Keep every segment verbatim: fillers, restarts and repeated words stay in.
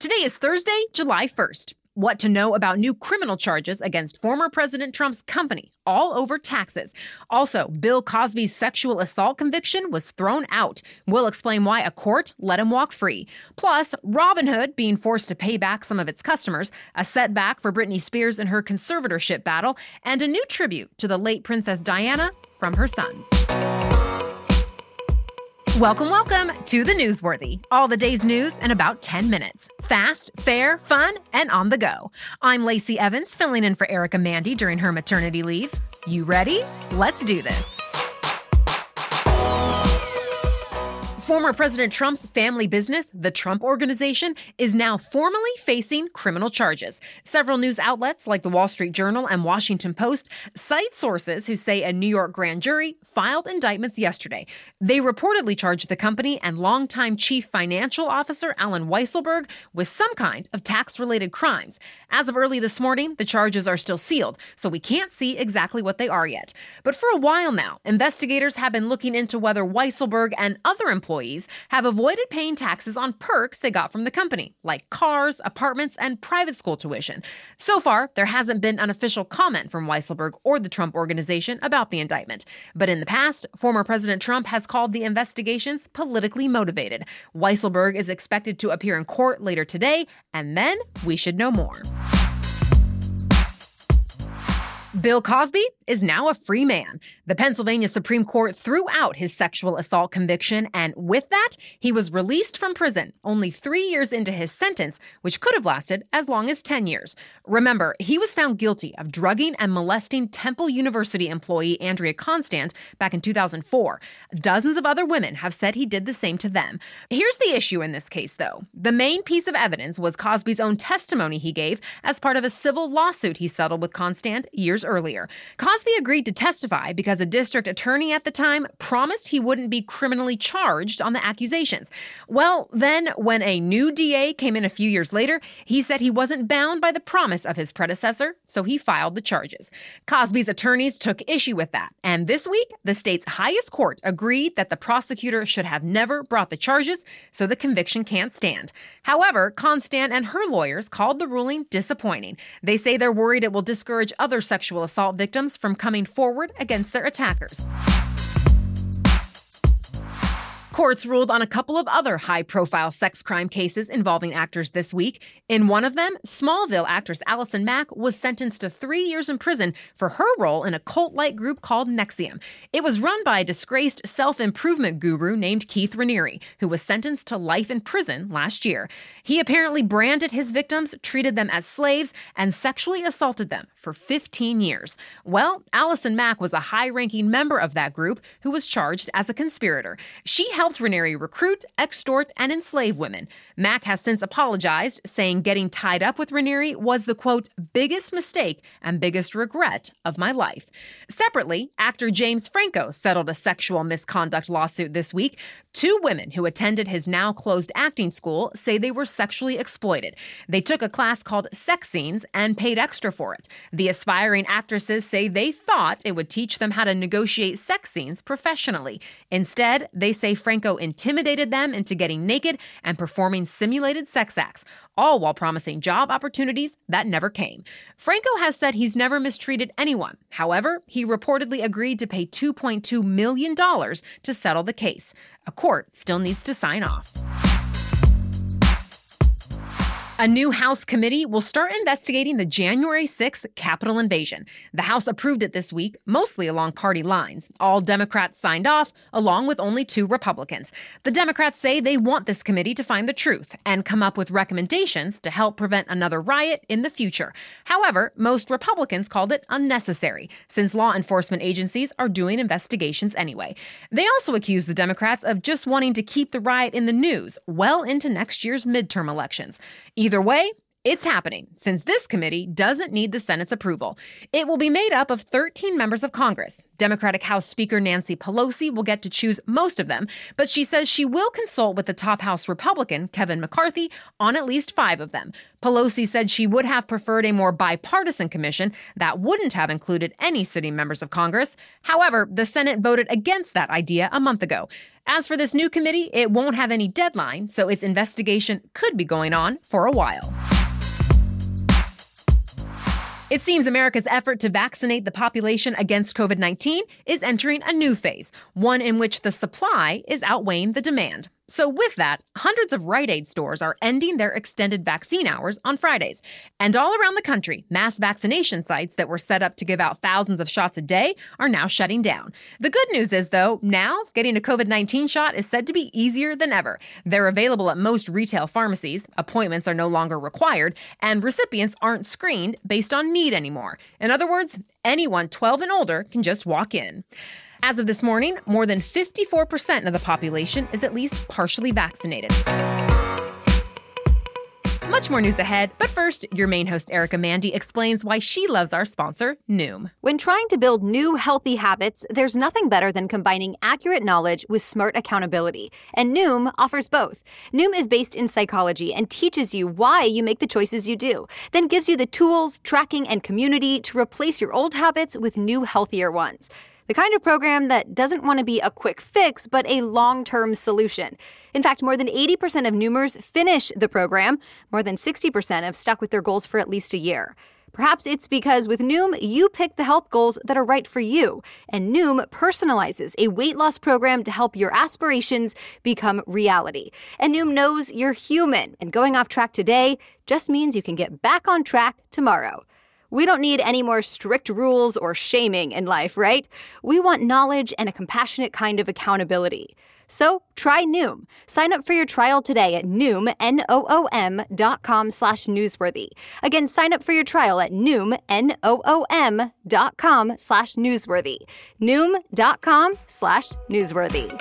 Today is Thursday, July first. What to know about new criminal charges against former President Trump's company, all over taxes. Also, Bill Cosby's sexual assault conviction was thrown out. We'll explain why a court let him walk free. Plus, Robinhood being forced to pay back some of its customers, a setback for Britney Spears in her conservatorship battle, and a new tribute to the late Princess Diana from her sons. Welcome, welcome to The Newsworthy. All the day's news in about ten minutes. Fast, fair, fun, and on the go. I'm Lacey Evans, filling in for Erica Mandy during her maternity leave. You ready? Let's do this. Former President Trump's family business, the Trump Organization, is now formally facing criminal charges. Several news outlets like the Wall Street Journal and Washington Post cite sources who say a New York grand jury filed indictments yesterday. They reportedly charged the company and longtime chief financial officer Allen Weisselberg with some kind of tax-related crimes. As of early this morning, the charges are still sealed, so we can't see exactly what they are yet. But for a while now, investigators have been looking into whether Weisselberg and other employees have avoided paying taxes on perks they got from the company, like cars, apartments, and private school tuition. So far, there hasn't been an official comment from Weisselberg or the Trump Organization about the indictment. But in the past, former President Trump has called the investigations politically motivated. Weisselberg is expected to appear in court later today, and then we should know more. Bill Cosby is now a free man. The Pennsylvania Supreme Court threw out his sexual assault conviction, and with that, he was released from prison only three years into his sentence, which could have lasted as long as ten years. Remember, he was found guilty of drugging and molesting Temple University employee Andrea Constand back in two thousand four. Dozens of other women have said he did the same to them. Here's the issue in this case, though. The main piece of evidence was Cosby's own testimony he gave as part of a civil lawsuit he settled with Constand years earlier. Cosby agreed to testify because a district attorney at the time promised he wouldn't be criminally charged on the accusations. Well, then, when a new D A came in a few years later, he said he wasn't bound by the promise of his predecessor, so he filed the charges. Cosby's attorneys took issue with that, and this week, the state's highest court agreed that the prosecutor should have never brought the charges, so the conviction can't stand. However, Constand and her lawyers called the ruling disappointing. They say they're worried it will discourage other sexual assault victims from coming forward against their attackers. Courts ruled on a couple of other high-profile sex crime cases involving actors this week. In one of them, Smallville actress Allison Mack was sentenced to three years in prison for her role in a cult-like group called NXIVM. It was run by a disgraced self-improvement guru named Keith Raniere, who was sentenced to life in prison last year. He apparently branded his victims, treated them as slaves, and sexually assaulted them for fifteen years. Well, Allison Mack was a high-ranking member of that group who was charged as a conspirator. She helped Raniere recruit, extort, and enslave women. Mack has since apologized, saying getting tied up with Raniere was the, quote, biggest mistake and biggest regret of my life. Separately, actor James Franco settled a sexual misconduct lawsuit this week. Two women who attended his now-closed acting school say they were sexually exploited. They took a class called Sex Scenes and paid extra for it. The aspiring actresses say they thought it would teach them how to negotiate sex scenes professionally. Instead, they say Franco intimidated them into getting naked and performing simulated sex acts, all while promising job opportunities that never came. Franco has said he's never mistreated anyone. However, he reportedly agreed to pay two point two million dollars to settle the case. A court still needs to sign off. A new House committee will start investigating the January sixth Capitol invasion. The House approved it this week, mostly along party lines. All Democrats signed off, along with only two Republicans. The Democrats say they want this committee to find the truth and come up with recommendations to help prevent another riot in the future. However, most Republicans called it unnecessary, since law enforcement agencies are doing investigations anyway. They also accused the Democrats of just wanting to keep the riot in the news well into next year's midterm elections. Either way, it's happening, since this committee doesn't need the Senate's approval. It will be made up of thirteen members of Congress. Democratic House Speaker Nancy Pelosi will get to choose most of them, but she says she will consult with the top House Republican, Kevin McCarthy, on at least five of them. Pelosi said she would have preferred a more bipartisan commission that wouldn't have included any sitting members of Congress. However, the Senate voted against that idea a month ago. As for this new committee, it won't have any deadline, so its investigation could be going on for a while. It seems America's effort to vaccinate the population against covid nineteen is entering a new phase, one in which the supply is outweighing the demand. So with that, hundreds of Rite Aid stores are ending their extended vaccine hours on Fridays. And all around the country, mass vaccination sites that were set up to give out thousands of shots a day are now shutting down. The good news is, though, now getting a covid nineteen shot is said to be easier than ever. They're available at most retail pharmacies, appointments are no longer required, and recipients aren't screened based on need anymore. In other words, anyone twelve and older can just walk in. As of this morning, more than fifty-four percent of the population is at least partially vaccinated. Much more news ahead, but first, your main host, Erica Mandy, explains why she loves our sponsor, Noom. When trying to build new healthy habits, there's nothing better than combining accurate knowledge with smart accountability. And Noom offers both. Noom is based in psychology and teaches you why you make the choices you do, then gives you the tools, tracking, and community to replace your old habits with new, healthier ones. The kind of program that doesn't want to be a quick fix, but a long-term solution. In fact, more than eighty percent of Noomers finish the program. More than sixty percent have stuck with their goals for at least a year. Perhaps it's because with Noom, you pick the health goals that are right for you. And Noom personalizes a weight loss program to help your aspirations become reality. And Noom knows you're human, and going off track today just means you can get back on track tomorrow. We don't need any more strict rules or shaming in life, right? We want knowledge and a compassionate kind of accountability. So try Noom. Sign up for your trial today at Noom, N O O M dot com slash newsworthy. Again, sign up for your trial at Noom, N O O M dot com slash newsworthy. Noom dot com slash newsworthy.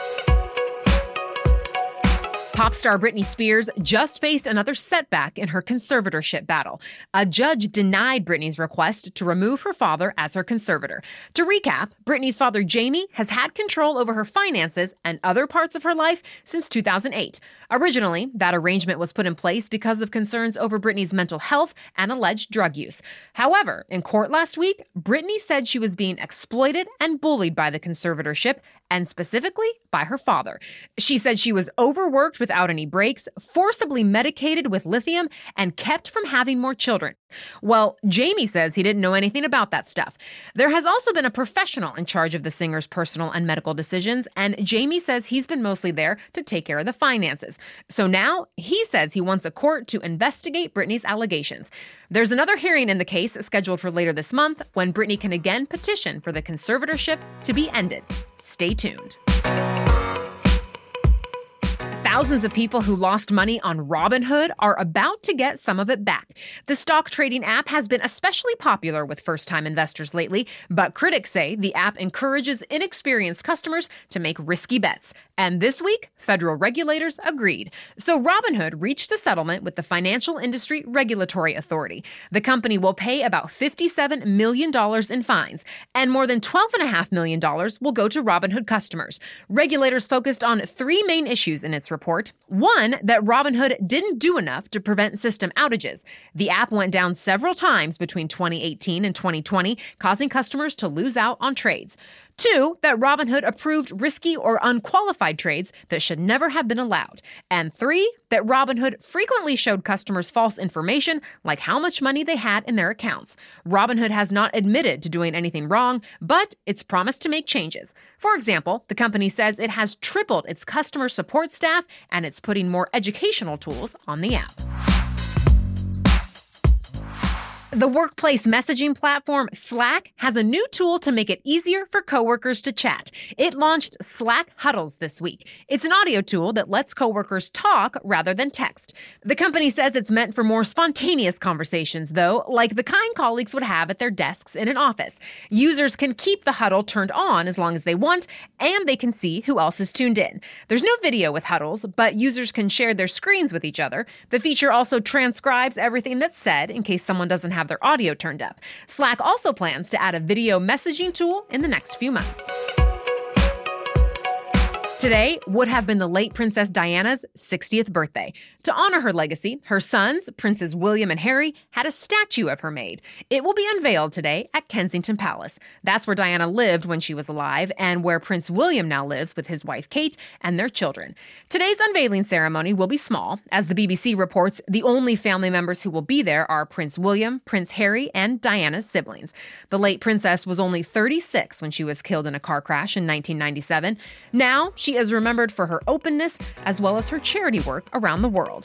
Pop star Britney Spears just faced another setback in her conservatorship battle. A judge denied Britney's request to remove her father as her conservator. To recap, Britney's father, Jamie, has had control over her finances and other parts of her life since two thousand eight. Originally, that arrangement was put in place because of concerns over Britney's mental health and alleged drug use. However, in court last week, Britney said she was being exploited and bullied by the conservatorship, and specifically by her father. She said she was overworked without any breaks, forcibly medicated with lithium, and kept from having more children. Well, Jamie says he didn't know anything about that stuff. There has also been a professional in charge of the singer's personal and medical decisions, and Jamie says he's been mostly there to take care of the finances. So now he says he wants a court to investigate Britney's allegations. There's another hearing in the case scheduled for later this month when Britney can again petition for the conservatorship to be ended. Stay tuned. Thousands of people who lost money on Robinhood are about to get some of it back. The stock trading app has been especially popular with first-time investors lately, but critics say the app encourages inexperienced customers to make risky bets. And this week, federal regulators agreed. So Robinhood reached a settlement with the Financial Industry Regulatory Authority. The company will pay about fifty-seven million dollars in fines, and more than twelve point five million dollars will go to Robinhood customers. Regulators focused on three main issues in its report. One, that Robinhood didn't do enough to prevent system outages. The app went down several times between twenty eighteen and twenty twenty, causing customers to lose out on trades. Two, that Robinhood approved risky or unqualified trades that should never have been allowed. And three, that Robinhood frequently showed customers false information, like how much money they had in their accounts. Robinhood has not admitted to doing anything wrong, but it's promised to make changes. For example, the company says it has tripled its customer support staff, and it's putting more educational tools on the app. The workplace messaging platform Slack has a new tool to make it easier for coworkers to chat. It launched Slack Huddles this week. It's an audio tool that lets coworkers talk rather than text. The company says it's meant for more spontaneous conversations, though, like the kind colleagues would have at their desks in an office. Users can keep the huddle turned on as long as they want, and they can see who else is tuned in. There's no video with Huddles, but users can share their screens with each other. The feature also transcribes everything that's said in case someone doesn't have have their audio turned up. Slack also plans to add a video messaging tool in the next few months. Today would have been the late Princess Diana's sixtieth birthday. To honor her legacy, her sons, Princes William and Harry, had a statue of her made. It will be unveiled today at Kensington Palace. That's where Diana lived when she was alive and where Prince William now lives with his wife Kate and their children. Today's unveiling ceremony will be small. As the B B C reports, the only family members who will be there are Prince William, Prince Harry, and Diana's siblings. The late princess was only thirty-six when she was killed in a car crash in nineteen ninety-seven. Now, she is remembered for her openness as well as her charity work around the world.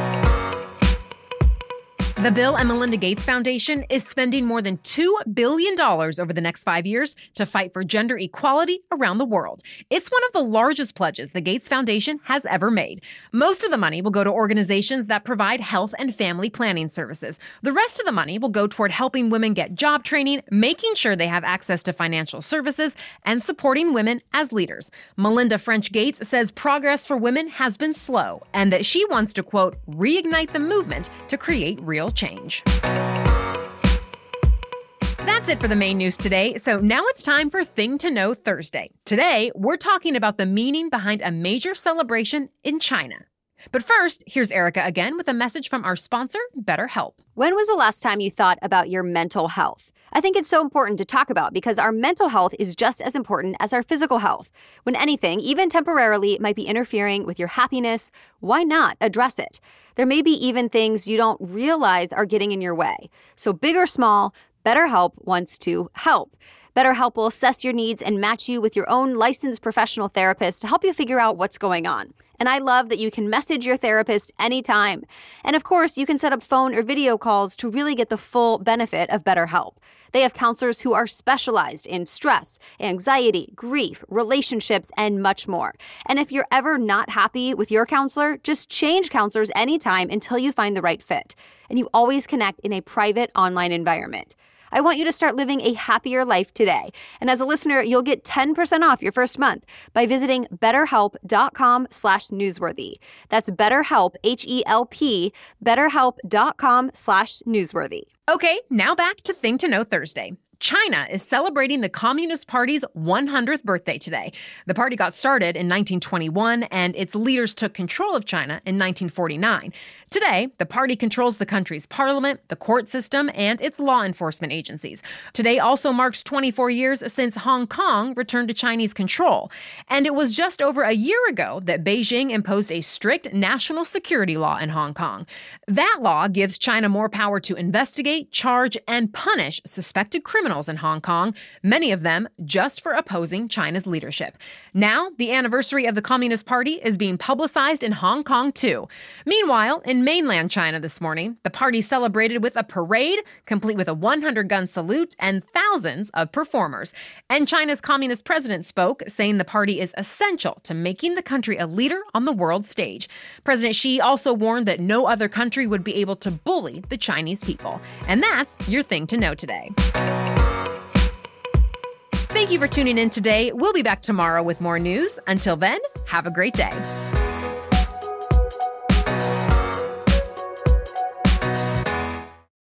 The Bill and Melinda Gates Foundation is spending more than two billion dollars over the next five years to fight for gender equality around the world. It's one of the largest pledges the Gates Foundation has ever made. Most of the money will go to organizations that provide health and family planning services. The rest of the money will go toward helping women get job training, making sure they have access to financial services, and supporting women as leaders. Melinda French Gates says progress for women has been slow and that she wants to, quote, reignite the movement to create real change. That's it for the main news today. So now it's time for Thing to Know Thursday. Today, we're talking about the meaning behind a major celebration in China. But first, here's Erica again with a message from our sponsor, BetterHelp. When was the last time you thought about your mental health? I think it's so important to talk about because our mental health is just as important as our physical health. When anything, even temporarily, might be interfering with your happiness, why not address it? There may be even things you don't realize are getting in your way. So big or small, BetterHelp wants to help. BetterHelp will assess your needs and match you with your own licensed professional therapist to help you figure out what's going on. And I love that you can message your therapist anytime. And of course, you can set up phone or video calls to really get the full benefit of BetterHelp. They have counselors who are specialized in stress, anxiety, grief, relationships, and much more. And if you're ever not happy with your counselor, just change counselors anytime until you find the right fit. And you always connect in a private online environment. I want you to start living a happier life today. And as a listener, you'll get ten percent off your first month by visiting betterhelp.com slash newsworthy. That's BetterHelp, H E L P, betterhelp.com slash newsworthy. Okay, now back to Thing to Know Thursday. China is celebrating the Communist Party's one hundredth birthday today. The party got started in nineteen twenty-one, and its leaders took control of China in nineteen forty-nine. Today, the party controls the country's parliament, the court system, and its law enforcement agencies. Today also marks twenty-four years since Hong Kong returned to Chinese control. And it was just over a year ago that Beijing imposed a strict national security law in Hong Kong. That law gives China more power to investigate, charge, and punish suspected criminals in Hong Kong, many of them just for opposing China's leadership. Now, the anniversary of the Communist Party is being publicized in Hong Kong, too. Meanwhile, in mainland China this morning, the party celebrated with a parade, complete with a one hundred gun salute and thousands of performers. And China's communist president spoke, saying the party is essential to making the country a leader on the world stage. President Xi also warned that no other country would be able to bully the Chinese people. And that's your Thing to Know today. Thank you for tuning in today. We'll be back tomorrow with more news. Until then, have a great day.